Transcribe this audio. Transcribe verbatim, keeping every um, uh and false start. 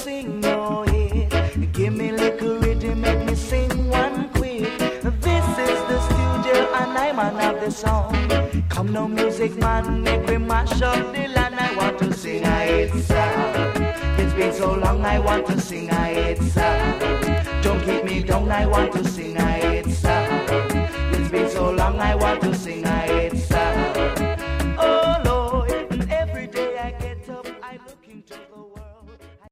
sing no hit. Give me little rhythm, make me sing one quick. This is the studio and I'm man of the song. Come no music man, make we mash up the land. I want to sing a hit song. It's been so long, I want to sing a hit song. Don't keep me down, I want to sing